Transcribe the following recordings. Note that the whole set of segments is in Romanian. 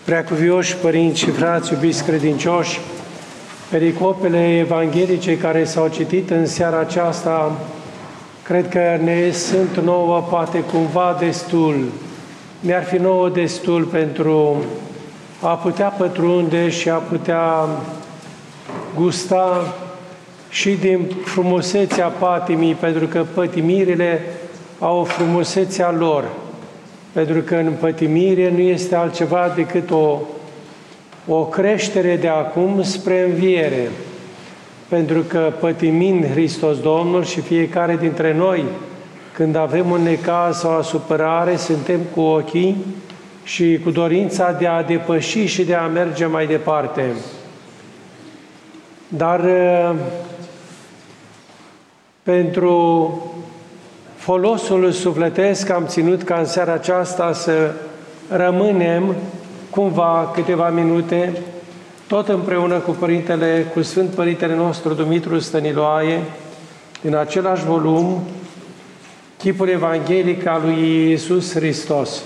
Preacuvioși părinți și frați, iubiți credincioși, pericopele evanghelice care s-au citit în seara aceasta, cred că ne sunt nouă, poate cumva destul. Ne-ar fi nouă destul pentru a putea pătrunde și a putea gusta și din frumusețea patimii, pentru că pătimirile au frumusețea lor. Pentru că în pătimire nu este altceva decât o creștere de acum spre înviere. Pentru că pătimind Hristos Domnul și fiecare dintre noi, când avem un necaz sau o supărare, suntem cu ochii și cu dorința de a depăși și de a merge mai departe. Dar pentru folosul sufletesc am ținut ca în seara aceasta să rămânem cumva câteva minute, tot împreună cu cu Sfânt Părintele nostru Dumitru Stăniloae, din același volum, Chipul Evanghelic al lui Iisus Hristos.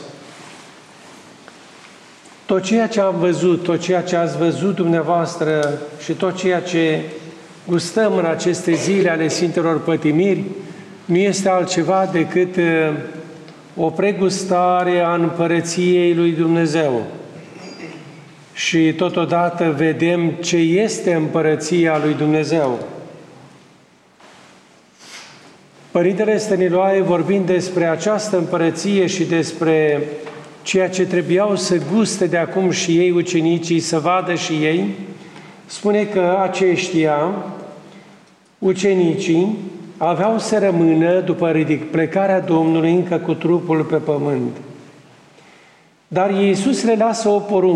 Tot ceea ce am văzut, tot ceea ce ați văzut dumneavoastră și tot ceea ce gustăm în aceste zile ale Sfintelor Pătimiri, nu este altceva decât o pregustare a Împărăției lui Dumnezeu. Și totodată vedem ce este Împărăția lui Dumnezeu. Părintele Stăniloae, vorbind despre această împărăție și despre ceea ce trebuiau să guste de acum și ei, ucenicii, să vadă și ei, spune că aceștia, ucenicii, aveau să rămână după plecarea Domnului încă cu trupul pe pământ. Dar Iisus le lasă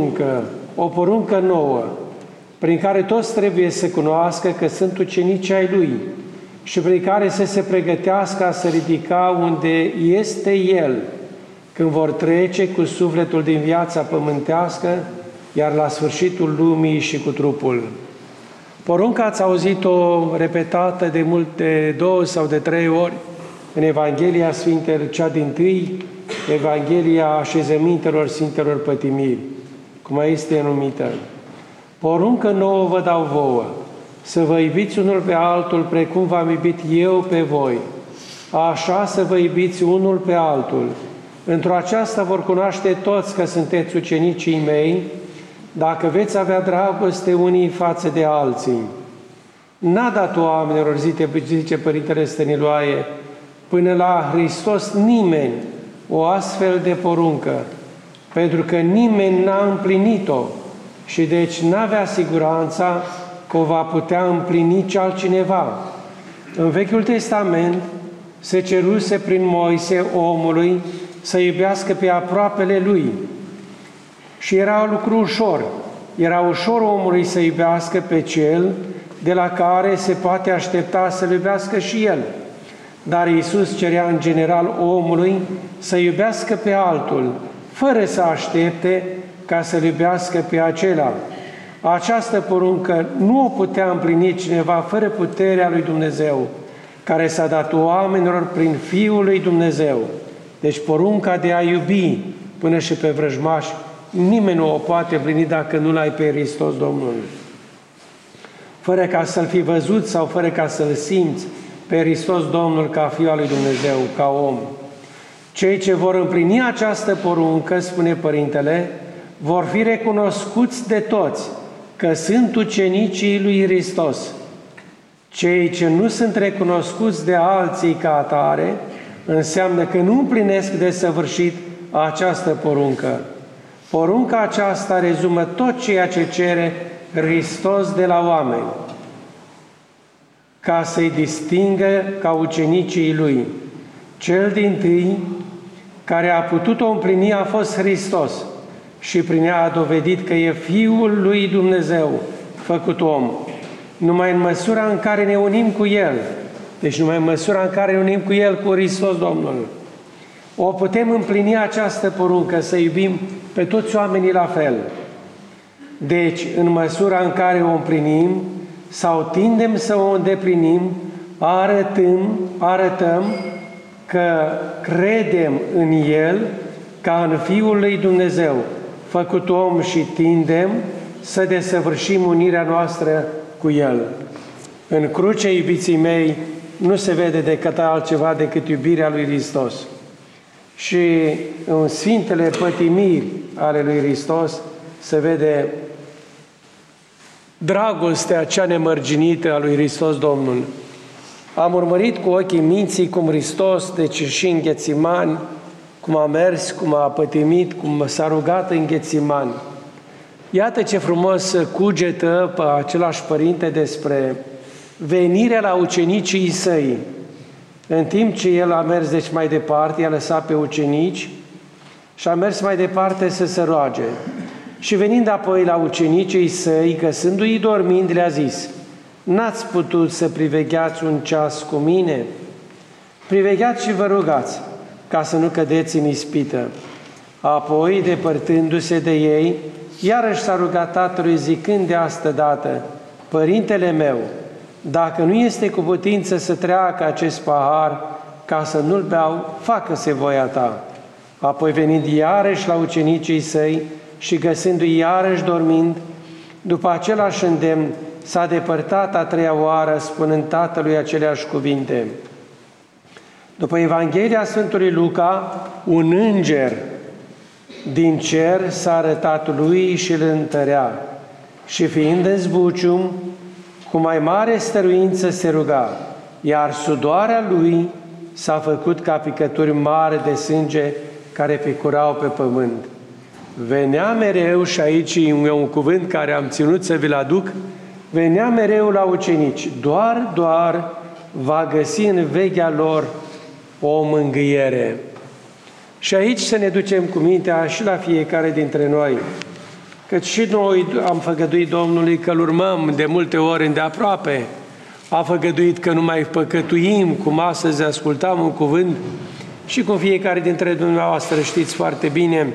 o poruncă nouă, prin care toți trebuie să cunoască că sunt ucenici ai Lui și prin care să se pregătească a se ridica unde este El, când vor trece cu sufletul din viața pământească, iar la sfârșitul lumii și cu trupul. Porunca ați auzit-o repetată de 2 sau de 3 ori în Evanghelia Sfintelor, cea dintâi, Evanghelia Așezămintelor Sfintelor Pătimiri, cum este numită. Poruncă nouă vă dau vouă, să vă iubiți unul pe altul precum v-am iubit eu pe voi. Așa să vă iubiți unul pe altul. Într-o aceasta vor cunoaște toți că sunteți ucenicii mei, dacă veți avea dragoste unii față de alții. N-a dat oamenilor, zice Părintele Stăniloae, până la Hristos nimeni o astfel de poruncă, pentru că nimeni n-a împlinit-o și deci n-avea siguranța că o va putea împlini ce altcineva. În Vechiul Testament se ceruse prin Moise omului să iubească pe aproapele lui. Și era un lucru ușor. Era ușor omului să iubească pe cel de la care se poate aștepta să-l iubească și el. Dar Iisus cerea în general omului să iubească pe altul, fără să aștepte ca să-l iubească pe acela. Această poruncă nu o putea împlini cineva fără puterea lui Dumnezeu, care s-a dat oamenilor prin Fiul lui Dumnezeu. Deci porunca de a iubi până și pe vrăjmași, nimeni nu o poate împlini dacă nu l-ai pe Hristos Domnul. Fără ca să-L fi văzut sau fără ca să-L simți pe Hristos Domnul ca Fiul al lui Dumnezeu, ca om. Cei ce vor împlini această poruncă, spune Părintele, vor fi recunoscuți de toți că sunt ucenicii lui Hristos. Cei ce nu sunt recunoscuți de alții ca atare, înseamnă că nu împlinesc de săvârșit această poruncă. Porunca aceasta rezumă tot ceea ce cere Hristos de la oameni, ca să-i distingă ca ucenicii Lui. Cel dintâi care a putut-o împlini a fost Hristos și prin ea a dovedit că e Fiul lui Dumnezeu, făcut om. Numai în măsura în care ne unim cu El, deci numai în măsura în care ne unim cu El, cu Hristos Domnul, o putem împlini această poruncă, să iubim pe toți oamenii la fel. Deci, în măsura în care o împlinim sau tindem să o îndeplinim, arătăm că credem în El ca în Fiul lui Dumnezeu, făcut om și tindem să desăvârșim unirea noastră cu El. În cruce, iubiții mei, nu se vede decât altceva decât iubirea lui Hristos. Și în sfintele pătimiri ale lui Hristos se vede dragostea cea nemărginită a lui Hristos Domnul. Am urmărit cu ochii minții cum Hristos, deci și în Ghețimani, cum a mers, cum a pătimit, cum s-a rugat în Ghețimani. Iată ce frumos cugetă pe același părinte despre venirea la ucenicii săi. În timp ce el a mers deci mai departe, i-a lăsat pe ucenici și a mers mai departe să se roage. Și venind apoi la ucenicii săi, găsându-i dormind, le-a zis: n-ați putut să privegheați un ceas cu mine? Privegheați și vă rugați, ca să nu cădeți în ispită. Apoi, depărtându-se de ei, iarăși s-a rugat Tatălui zicând de astă dată: Părintele meu, dacă nu este cu putință să treacă acest pahar, ca să nu-l beau, facă-se voia ta. Apoi venind iarăși la ucenicii săi și găsându-i iarăși dormind, după același îndemn, s-a depărtat a treia oară, spunând Tatălui aceleași cuvinte. După Evanghelia Sfântului Luca, un înger din cer s-a arătat lui și îl întărea. Și fiind în zbucium, cu mai mare stăruință se ruga, iar sudoarea lui s-a făcut ca picături mari de sânge care picurau pe pământ. Venea mereu, și aici e un cuvânt care am ținut să vi-l aduc, venea mereu la ucenici, doar va găsi în vechea lor o mângâiere. Și aici să ne ducem cu mintea și la fiecare dintre noi, căci și noi am făgăduit Domnului că îl urmăm de multe ori îndeaproape, a făgăduit că nu mai păcătuim, cum astăzi ascultam un cuvânt, și cum fiecare dintre dumneavoastră știți foarte bine,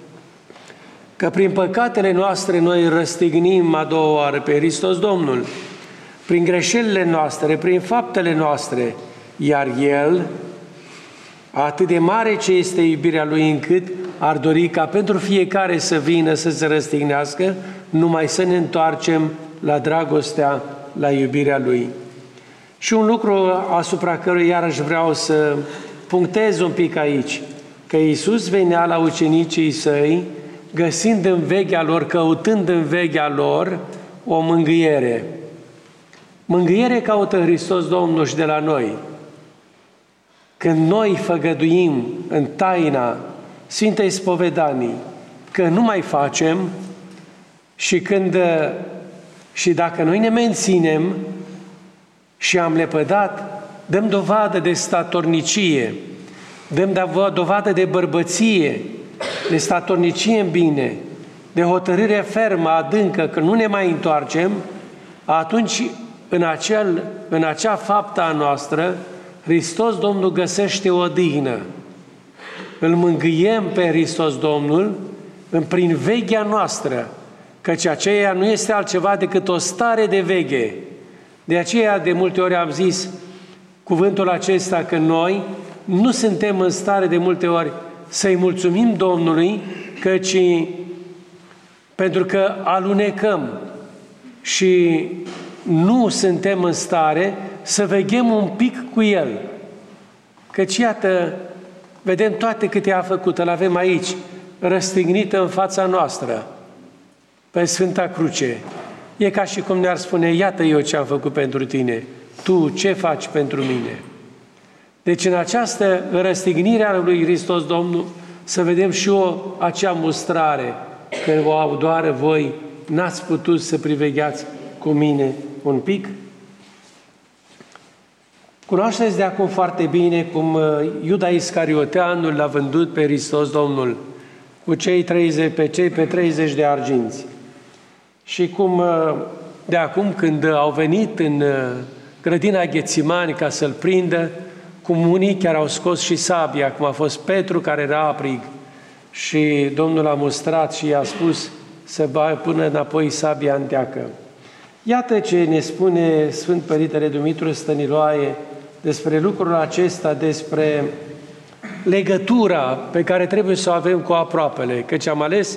că prin păcatele noastre noi răstignim a doua oară pe Hristos Domnul, prin greșelile noastre, prin faptele noastre, iar El, atât de mare ce este iubirea Lui, încât ar dori ca pentru fiecare să vină să se răstignească, numai să ne întoarcem la dragostea, la iubirea Lui. Și un lucru asupra căruia iarăși vreau să punctez un pic aici, că Iisus venea la ucenicii Săi, găsind în vechea lor, căutând în vechea lor o mângâiere. Mângâiere caută Hristos Domnul și de la noi. Când noi făgăduim în taina Sfintei Spovedanii că nu mai facem și dacă noi ne menținem și am lepădat, dăm dovadă de statornicie, dăm dovadă de bărbăție, de statornicie în bine, de hotărâre fermă, adâncă, că nu ne mai întoarcem, atunci în acea faptă a noastră, Hristos Domnul găsește o odihnă. Îl mângâiem pe Hristos Domnul prin veghea noastră, căci aceea nu este altceva decât o stare de veghe. De aceea, de multe ori am zis cuvântul acesta, că noi nu suntem în stare de multe ori să-i mulțumim Domnului, căci pentru că alunecăm și nu suntem în stare să veghem un pic cu El. Căci iată, vedem toate câte a făcut, îl avem aici, răstignită în fața noastră, pe Sfânta Cruce. E ca și cum ne-ar spune: iată eu ce am făcut pentru tine, tu ce faci pentru mine? Deci în această răstignire a lui Hristos Domnul să vedem și acea mustrare, că doar voi n-ați putut să privegheați cu mine un pic. Cunoașteți de acum foarte bine cum Iuda Iscarioteanul l-a vândut pe Hristos Domnul cu cei 30 de arginți. Și cum de acum, când au venit în grădina Ghețimani ca să-l prindă, cum unii chiar au scos și sabia, cum a fost Petru care era aprig, și Domnul a mustrat și i-a spus să pună înapoi sabia în teacă. Iată ce ne spune Sfânt Părintele Dumitru Stăniloae despre lucrul acesta, despre legătura pe care trebuie să o avem cu aproapele, căci am ales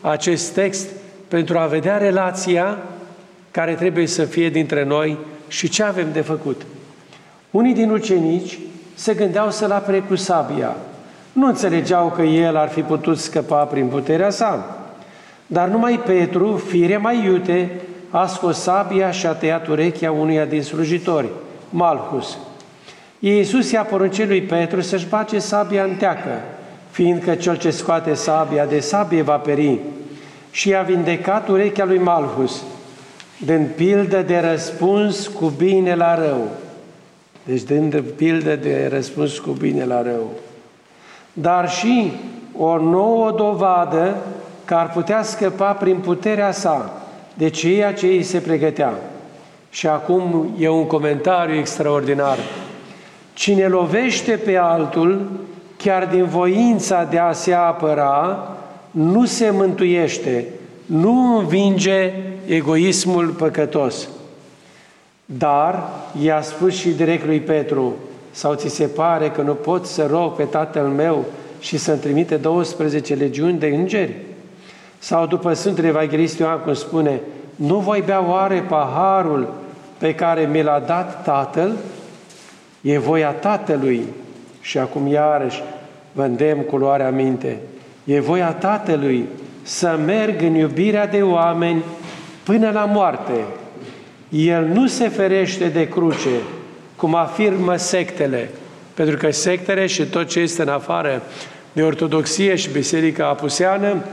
acest text pentru a vedea relația care trebuie să fie dintre noi și ce avem de făcut. Unii din ucenici se gândeau să-l apere cu sabia. Nu înțelegeau că el ar fi putut scăpa prin puterea sa. Dar numai Petru, fire mai iute, a scos sabia și a tăiat urechea unuia din slujitori, Malhus. Iisus i-a poruncit lui Petru să-și bage sabia în teacă, fiindcă cel ce scoate sabia de sabie va peri, și i-a vindecat urechea lui Malhus, dând pildă de răspuns cu bine la rău. Deci dând pildă de răspuns cu bine la rău. Dar și o nouă dovadă că ar putea scăpa prin puterea sa de ceea ce îi se pregătea. Și acum e un comentariu extraordinar. Cine lovește pe altul, chiar din voința de a se apăra, nu se mântuiește, nu învinge egoismul păcătos. Dar i-a spus și direct lui Petru, sau ți se pare că nu pot să rog pe Tatăl meu și să-mi trimite 12 legiuni de îngeri? Sau după Sfântul Evanghelist Ioan cum spune, nu voi bea oare paharul pe care mi l-a dat Tatăl? E voia Tatălui. Și acum iarăși vă îndemn cu luarea minte. E voia Tatălui să merg în iubirea de oameni până la moarte. El nu se ferește de cruce, cum afirmă sectele, pentru că sectele și tot ce este în afară de ortodoxie și biserica apuseană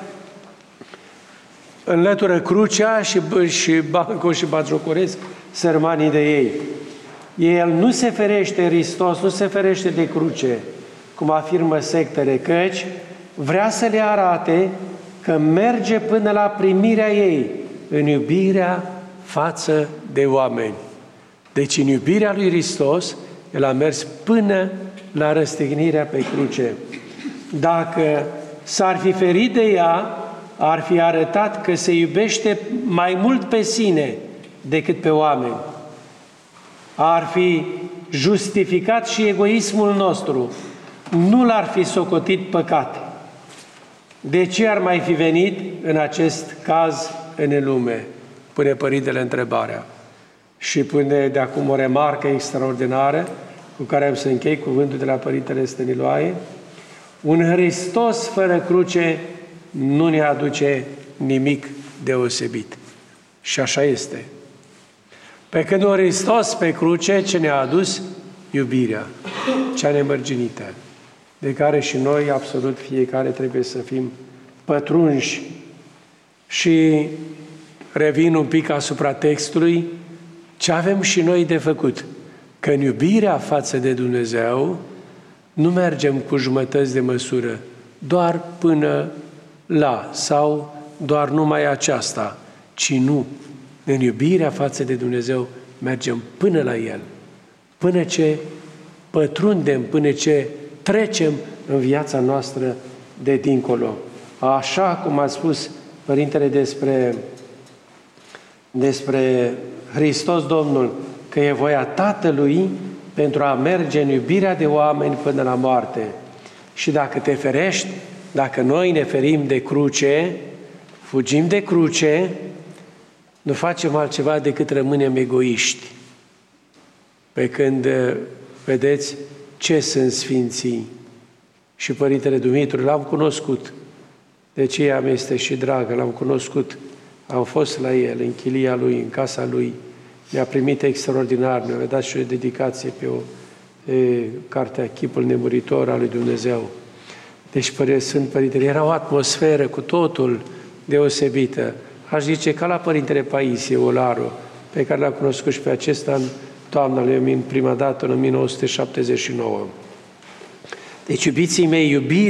înlătură crucea și bancul și batjocoresc sărmanii de ei. El nu se ferește, Hristos nu se ferește de cruce, cum afirmă sectele, căci vrea să le arate că merge până la primirea ei în iubirea față de oameni. Deci în iubirea lui Hristos, El a mers până la răstignirea pe cruce. Dacă s-ar fi ferit de ea, ar fi arătat că se iubește mai mult pe sine decât pe oameni. Ar fi justificat și egoismul nostru. Nu l-ar fi socotit păcat. De ce ar mai fi venit în acest caz în lume? Pune Părintele întrebarea. Și pune de acum o remarcă extraordinară cu care am să închei cuvântul de la Părintele Stăniloae. Un Hristos fără cruce nu ne aduce nimic deosebit. Și așa este. Pe când un Hristos pe cruce, ce ne-a adus? Iubirea, cea nemărginită, de care și noi, absolut fiecare, trebuie să fim pătrunși. Și revin un pic asupra textului, ce avem și noi de făcut? Că în iubirea față de Dumnezeu nu mergem cu jumătăți de măsură, doar până la, sau doar numai aceasta, ci nu. În iubirea față de Dumnezeu mergem până la El, până ce pătrundem, până ce trecem în viața noastră de dincolo. Așa cum a spus Părintele despre Hristos Domnul, că e voia Tatălui pentru a merge în iubirea de oameni până la moarte. Și dacă te ferești, dacă noi ne ferim de cruce, fugim de cruce, nu facem altceva decât rămânem egoiști. Pe când, vedeți, ce sunt sfinții? Și Părintele Dumitru l-am cunoscut, de aceea mi este și dragă, l-am cunoscut, am fost la el, în chilia lui, în casa lui, ne-a primit extraordinar, mi-a dat și o dedicație pe cartea Chipul nemuritor al lui Dumnezeu. Deci Sfânt Părintele, era o atmosferă cu totul deosebită. Aș zice ca la Părintele Paisie Olaru, pe care l-am cunoscut și pe acesta în toamna lui, prima dată în 1979. Deci, iubiții mei,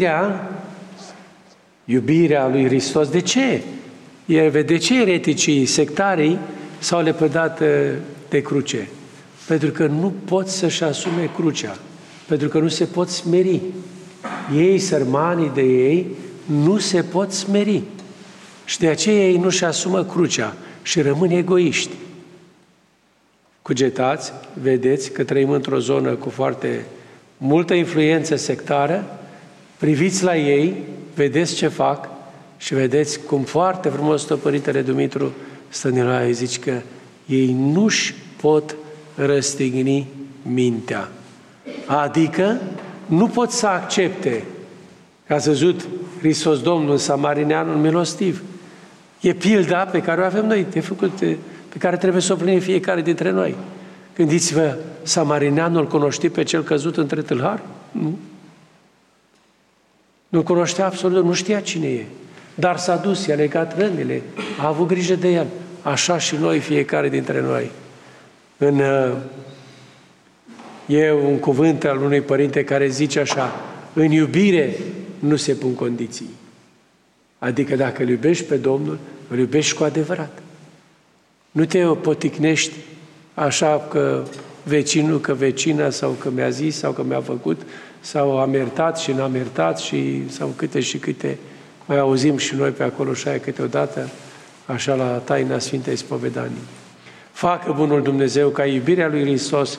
iubirea lui Hristos, de ce? De ce ereticii, sectarii s-au lepădat de cruce? Pentru că nu pot să-și asume crucea, pentru că nu se pot smeri. Ei, sărmanii de ei, nu se pot smeri. Și de aceea ei nu-și asumă crucea și rămân egoiști. Cugetați, vedeți că trăim într-o zonă cu foarte multă influență sectară, priviți la ei, vedeți ce fac, Și vedeți cum foarte frumos stă Părintele Dumitru Stăniloae, zici că ei nu-și pot răstigni mintea. Adică nu pot să accepte, că ați văzut Hristos Domnul, Samarineanul milostiv. E pilda pe care o avem noi, pe care trebuie să o plinim fiecare dintre noi. Gândiți-vă, Samarineanul cunoștea pe cel căzut între tâlhari? Nu. Nu cunoștea absolut, nu știa cine e. Dar s-a dus, i-a legat rănile, a avut grijă de el. Așa și noi, fiecare dintre noi. E un cuvânt al unui părinte care zice așa: în iubire nu se pun condiții. Adică dacă îl iubești pe Domnul, îl iubești cu adevărat. Nu te poticnești așa că vecinul, că vecina, sau că mi-a zis, sau că mi-a făcut, sau am iertat și n-am iertat, sau câte și câte. Mai auzim și noi pe acolo și aia câteodată, așa la taina Sfintei Spovedanii. Facă bunul Dumnezeu ca iubirea lui Hristos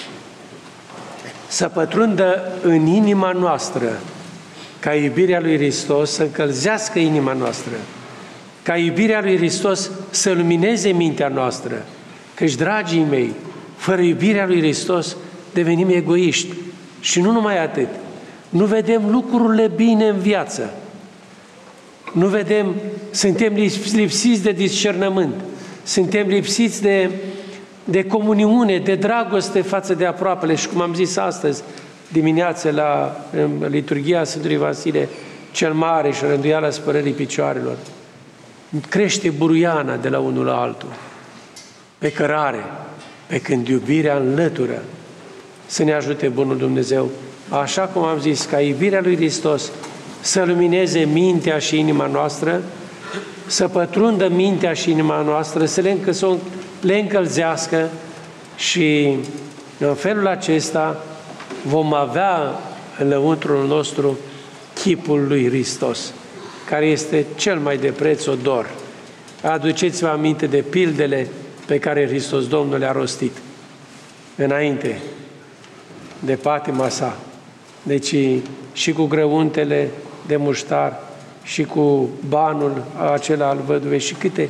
să pătrundă în inima noastră, ca iubirea lui Hristos să încălzească inima noastră, ca iubirea lui Hristos să lumineze mintea noastră. Căci, dragii mei, fără iubirea lui Hristos devenim egoiști. Și nu numai atât. Nu vedem lucrurile bine în viață. Nu vedem, suntem lipsiți de discernământ. Suntem lipsiți de comuniune, de dragoste față de aproapele. Și cum am zis astăzi dimineață la liturghia Sfântului Vasile cel Mare și rânduiala spălării picioarelor, crește buruiana de la unul la altul, pe cărare, pe când iubirea înlătură. Să ne ajute bunul Dumnezeu, așa cum am zis, ca iubirea lui Hristos să lumineze mintea și inima noastră, să pătrundă mintea și inima noastră, să le încălzească și în felul acesta vom avea în lăuntrul nostru chipul lui Hristos, care este cel mai de preț odor. Aduceți-vă aminte de pildele pe care Hristos Domnul le-a rostit înainte de patima sa. Deci și cu grăuntele de muștar, și cu banul acela al văduvei, și câte,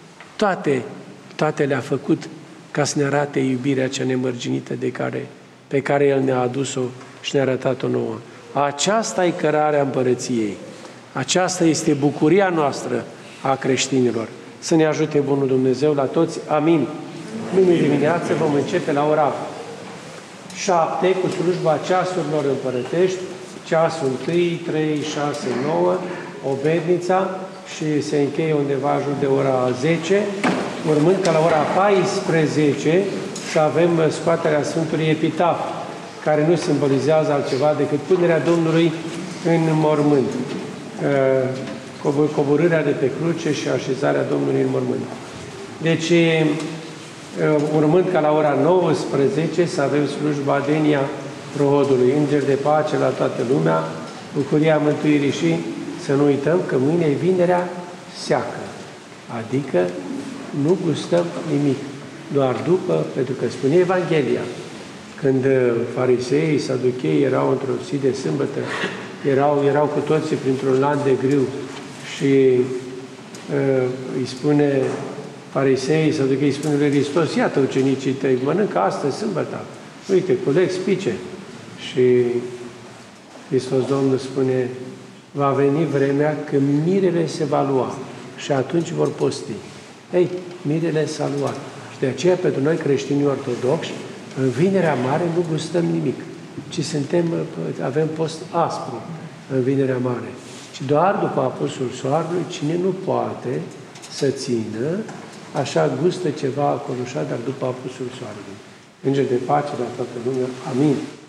toate le-a făcut ca să ne arate iubirea cea nemărginită pe care El ne-a adus-o și ne-a arătat-o nouă. Aceasta e cărarea Împărăției. Aceasta este bucuria noastră a creștinilor. Să ne ajute bunul Dumnezeu la toți. Amin. Mâine dimineață vom începe la ora 7 cu slujba ceasurilor împărătești, ceasul 1, 3, 6, 9, obednița, și se încheie undeva în jur de ora 10, urmând ca la ora 14 să avem scoaterea Sfântului Epitaf, care nu simbolizează altceva decât punerea Domnului în mormânt, coborârea de pe cruce și așezarea Domnului în mormânt. Deci, urmând ca la ora 19 să avem slujba Denia Prohodului, îngeri de pace la toată lumea, bucuria mântuirii, și să nu uităm că mâine e vinerea seacă, adică nu gustăm nimic, doar după, pentru că spune Evanghelia, când fariseii, saducheii erau într-o zi de sâmbătă, erau cu toții printr-un lan de grâu și îi spune fariseii, saducheii, îi spune lui Hristos: iată ucenicii tăi, mănâncă astăzi sâmbăta, uite, culeg spice. Și Hristos Domnul spune: va veni vremea când mirele se va lua și atunci vor posti. Ei, mirele s-a luat. Și de aceea, pentru noi creștinii ortodoxi, în Vinerea Mare nu gustăm nimic, ci avem post aspru în Vinerea Mare. Și doar după apusul soarelui, cine nu poate să țină, așa gustă ceva acolo, dar după apusul soarelui. Înger de pace la toată lumea. Amin.